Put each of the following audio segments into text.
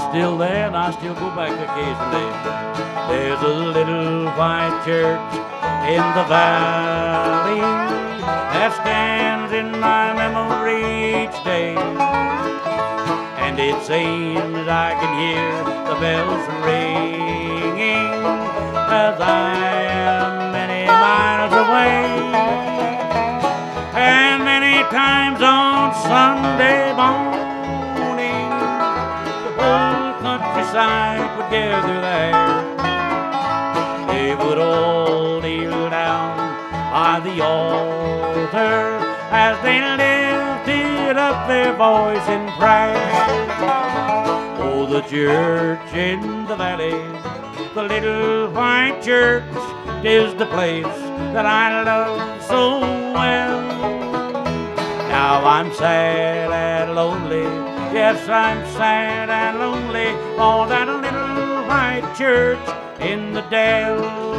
still there, and I still go back occasionally. There's a little white church in the valley that stands in my memory each day. And it seems I can hear the bells ringing as I am many miles away. And many times on Sunday morning, the whole countryside would gather there. They would all kneel down by the altar as they lifted up their voice in prayer. Oh, the church in the valley, the little white church, is the place that I love so well. Now I'm sad and lonely, yes, I'm sad and lonely for that little white church in the dell.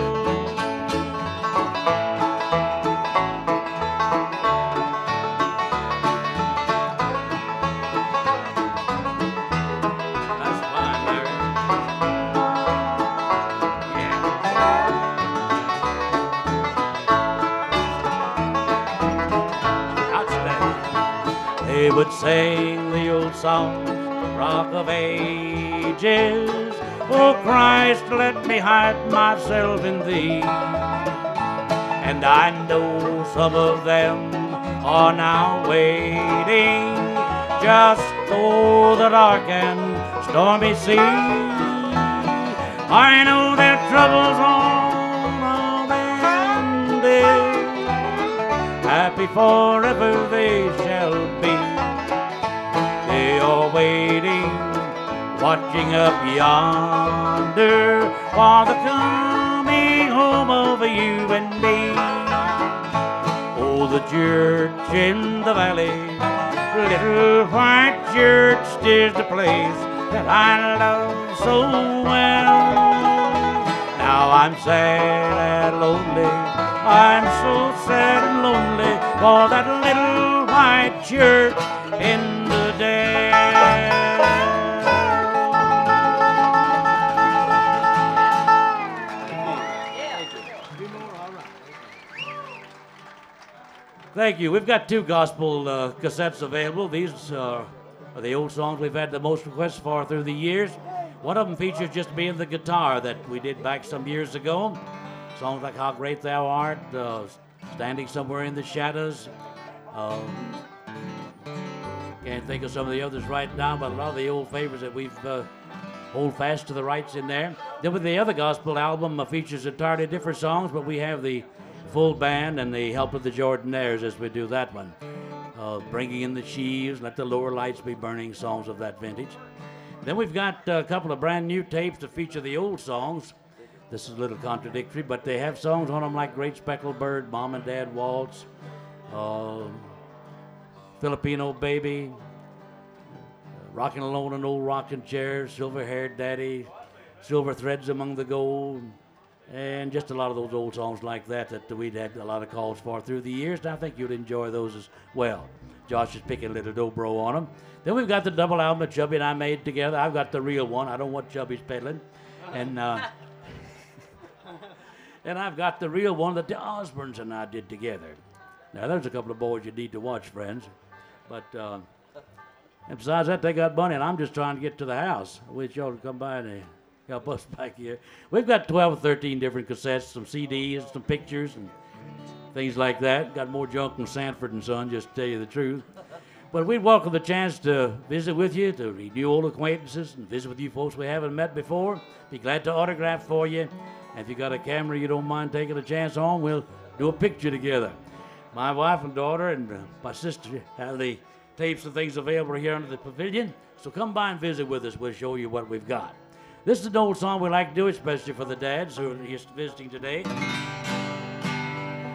They would sing the old song, Rock of Ages. Oh Christ, let me hide myself in thee. And I know some of them are now waiting just o'er the dark and stormy sea. I know their troubles all ended, happy forever they shall be. They are waiting, watching up yonder for the coming home of you and me. Oh, the church in the valley, little white church, is the place that I love so well. Now I'm sad and lonely, I'm so sad and lonely for that little white church in the dell. Thank you. We've got two gospel cassettes available. These are the old songs we've had the most requests for through the years. One of them features just me and the guitar that we did back some years ago. Songs like How Great Thou Art, Standing Somewhere in the Shadows. Can't think of some of the others right now, but a lot of the old favorites that we've hold fast to the rights in there. Then with the other gospel album features entirely different songs, but we have the full band and the help of the Jordanaires as we do that one. Bringing in the sheaves, Let the Lower Lights Be Burning, songs of that vintage. Then we've got a couple of brand new tapes that feature the old songs. This is a little contradictory, but they have songs on them like Great Speckled Bird, Mom and Dad Waltz, Filipino Baby, Rockin' Alone in Old Rockin' Chair, Silver-Haired Daddy, Silver Threads Among the Gold, and just a lot of those old songs like that that we'd had a lot of calls for through the years, and I think you'd enjoy those as well. Josh is picking a little dobro on them. Then we've got the double album that Chubby and I made together. I've got the real one. I don't want Chubby's peddling. And and I've got the real one that the Osbournes and I did together. Now, there's a couple of boys you need to watch, friends. But and besides that, they got money, and I'm just trying to get to the house. I wish y'all to come by and help us back here. We've got 12 or 13 different cassettes, some CDs, some pictures, and things like that. Got more junk than Sanford and Son, just to tell you the truth. But we'd welcome the chance to visit with you, to renew old acquaintances, and visit with you folks we haven't met before. Be glad to autograph for you. And if you got a camera you don't mind taking a chance on, we'll do a picture together. My wife and daughter and my sister have the tapes and things available here under the pavilion. So come by and visit with us. We'll show you what we've got. This is an old song we like to do, especially for the dads who are just visiting today.